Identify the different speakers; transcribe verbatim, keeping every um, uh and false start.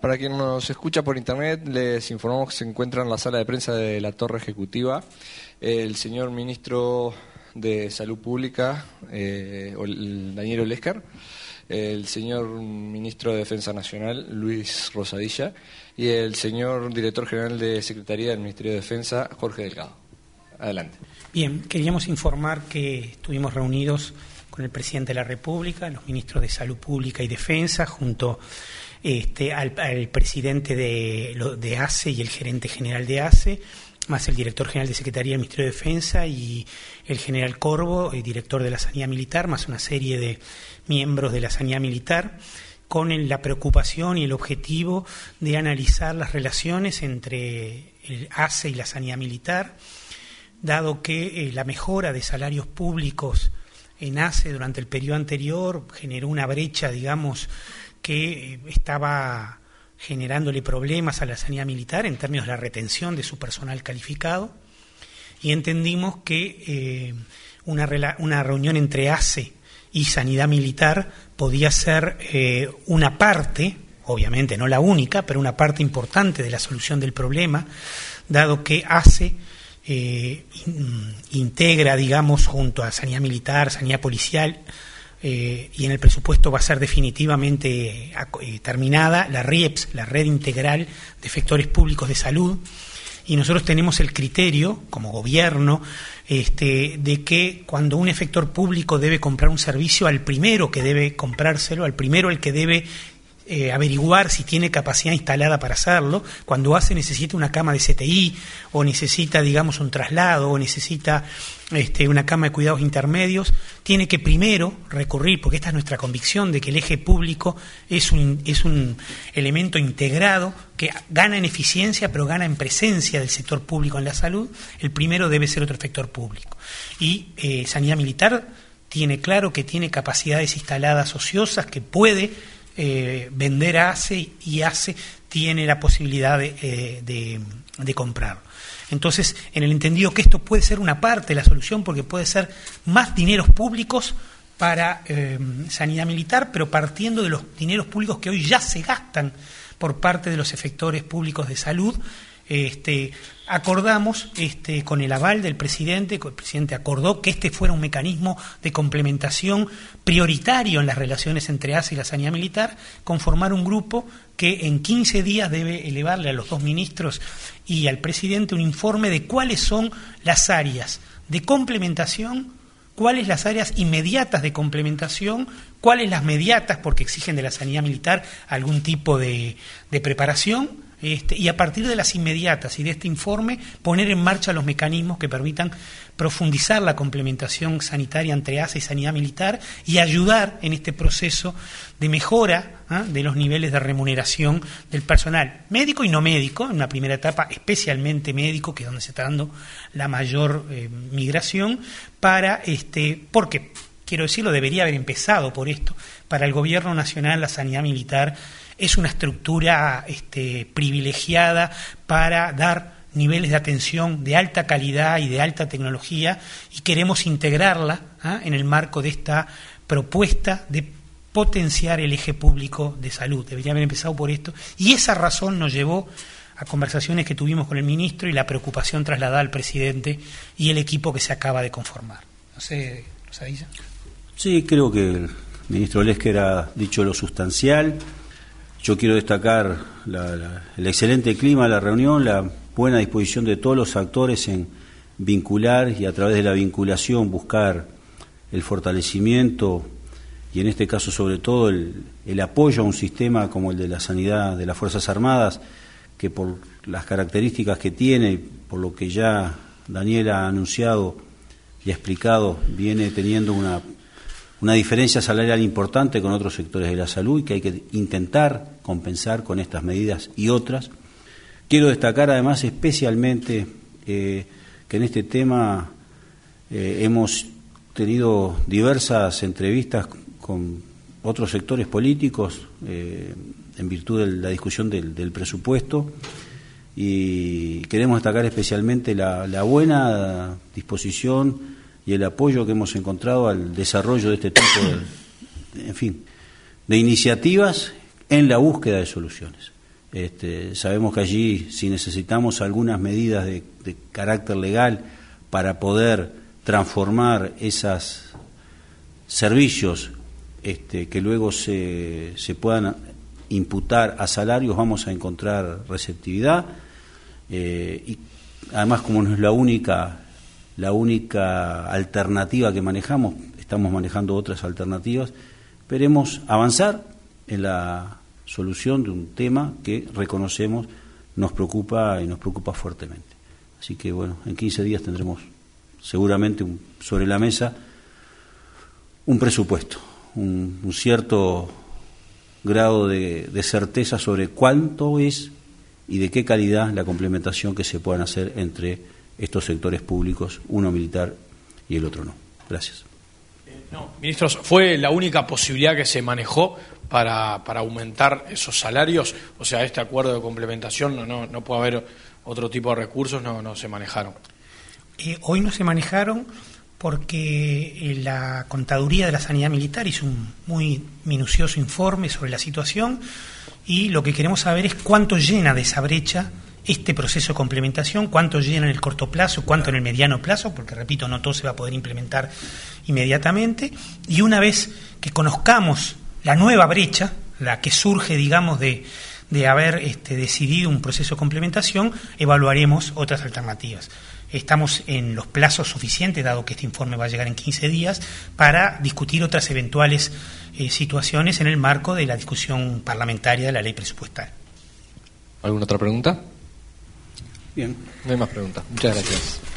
Speaker 1: Para quien nos escucha por internet, les informamos que se encuentra en la sala de prensa de la Torre Ejecutiva el señor ministro de Salud Pública, eh, Daniel Olesker, el señor ministro de Defensa Nacional, Luis Rosadilla, y el señor director general de Secretaría del Ministerio de Defensa, Jorge Delgado. Adelante.
Speaker 2: Bien, queríamos informar que estuvimos reunidos con el presidente de la República, los ministros de Salud Pública y Defensa, junto este, al, al presidente de, de A C E y el gerente general de A C E, más el director general de Secretaría del Ministerio de Defensa y el general Corvo, el director de la Sanidad Militar, más una serie de miembros de la Sanidad Militar, con el, la preocupación y el objetivo de analizar las relaciones entre el A C E y la Sanidad Militar, dado que eh, la mejora de salarios públicos en A C E durante el periodo anterior generó una brecha, digamos, que eh, estaba generándole problemas a la sanidad militar en términos de la retención de su personal calificado, y entendimos que eh, una, una reunión entre A C E y Sanidad Militar podía ser eh, una parte, obviamente no la única, pero una parte importante de la solución del problema, dado que A C E eh, in, integra, digamos, junto a Sanidad Militar, Sanidad Policial, Eh, y en el presupuesto va a ser definitivamente eh, terminada la R I E P S, la Red Integral de Efectores Públicos de Salud, y nosotros tenemos el criterio, como gobierno, este, de que cuando un efector público debe comprar un servicio, al primero que debe comprárselo, al primero el que debe Eh, averiguar si tiene capacidad instalada para hacerlo, cuando hace necesita una cama de C T I o necesita, digamos, un traslado o necesita este, una cama de cuidados intermedios, tiene que primero recurrir, porque esta es nuestra convicción de que el eje público es un, es un elemento integrado que gana en eficiencia pero gana en presencia del sector público en la salud. El primero debe ser otro efector público, y eh, Sanidad Militar tiene claro que tiene capacidades instaladas ociosas que puede Eh, vender a A C E, y A C E tiene la posibilidad de, eh, de, de comprarlo. Entonces, en el entendido que esto puede ser una parte de la solución, porque puede ser más dineros públicos para eh, sanidad militar, pero partiendo de los dineros públicos que hoy ya se gastan por parte de los efectores públicos de salud, este, acordamos este, con el aval del presidente, el presidente acordó que este fuera un mecanismo de complementación prioritario en las relaciones entre A C E y la sanidad militar, conformar un grupo que en quince días debe elevarle a los dos ministros y al presidente un informe de cuáles son las áreas de complementación, cuáles las áreas inmediatas de complementación, cuáles las mediatas, porque exigen de la sanidad militar algún tipo de, de preparación, Este, y a partir de las inmediatas y de este informe poner en marcha los mecanismos que permitan profundizar la complementación sanitaria entre A C E y Sanidad Militar y ayudar en este proceso de mejora ¿eh? de los niveles de remuneración del personal médico y no médico, en una primera etapa especialmente médico, que es donde se está dando la mayor eh, migración, para este, porque, quiero decirlo, debería haber empezado por esto. Para el Gobierno Nacional la sanidad militar es una estructura este, privilegiada para dar niveles de atención de alta calidad y de alta tecnología, y queremos integrarla ¿eh? en el marco de esta propuesta de potenciar el eje público de salud. Debería haber empezado por esto, y esa razón nos llevó a conversaciones que tuvimos con el ministro y la preocupación trasladada al presidente y el equipo que se acaba de conformar. No sé, Rosadilla.
Speaker 3: Sí, creo que el ministro Olesker ha dicho lo sustancial. Yo quiero destacar la, la, el excelente clima de la reunión, la buena disposición de todos los actores en vincular y a través de la vinculación buscar el fortalecimiento y en este caso sobre todo el, el apoyo a un sistema como el de la sanidad de las Fuerzas Armadas, que por las características que tiene y por lo que ya Daniel ha anunciado y ha explicado, viene teniendo una una diferencia salarial importante con otros sectores de la salud y que hay que intentar compensar con estas medidas y otras. Quiero destacar además especialmente eh, que en este tema eh, hemos tenido diversas entrevistas con otros sectores políticos eh, en virtud de la discusión del, del presupuesto, y queremos destacar especialmente la, la buena disposición y el apoyo que hemos encontrado al desarrollo de este tipo de, en fin, de iniciativas en la búsqueda de soluciones. Este, sabemos que allí, si necesitamos algunas medidas de, de carácter legal para poder transformar esos servicios este, que luego se, se puedan imputar a salarios, vamos a encontrar receptividad. Eh, y además, como no es la única, la única alternativa que manejamos, estamos manejando otras alternativas, esperemos avanzar en la solución de un tema que reconocemos nos preocupa y nos preocupa fuertemente. Así que bueno, en quince días tendremos seguramente un, sobre la mesa un presupuesto, un, un cierto grado de, de certeza sobre cuánto es y de qué calidad la complementación que se puedan hacer entre estos sectores públicos, uno militar y el otro no. Gracias.
Speaker 4: No, ministros, ¿fue la única posibilidad que se manejó para, para aumentar esos salarios? O sea, este acuerdo de complementación, no, no, no puede haber otro tipo de recursos, no, no se manejaron.
Speaker 2: Eh, hoy no se manejaron porque eh, la Contaduría de la Sanidad Militar hizo un muy minucioso informe sobre la situación y lo que queremos saber es cuánto llena de esa brecha este proceso de complementación, cuánto llena en el corto plazo, cuánto en el mediano plazo, porque repito, no todo se va a poder implementar inmediatamente, y una vez que conozcamos la nueva brecha, la que surge, digamos, de, de haber este, decidido un proceso de complementación, evaluaremos otras alternativas. Estamos en los plazos suficientes, dado que este informe va a llegar en quince días, para discutir otras eventuales eh, situaciones en el marco de la discusión parlamentaria de la ley presupuestal.
Speaker 1: ¿Alguna otra pregunta?
Speaker 3: Bien.
Speaker 1: No hay más preguntas. Muchas gracias.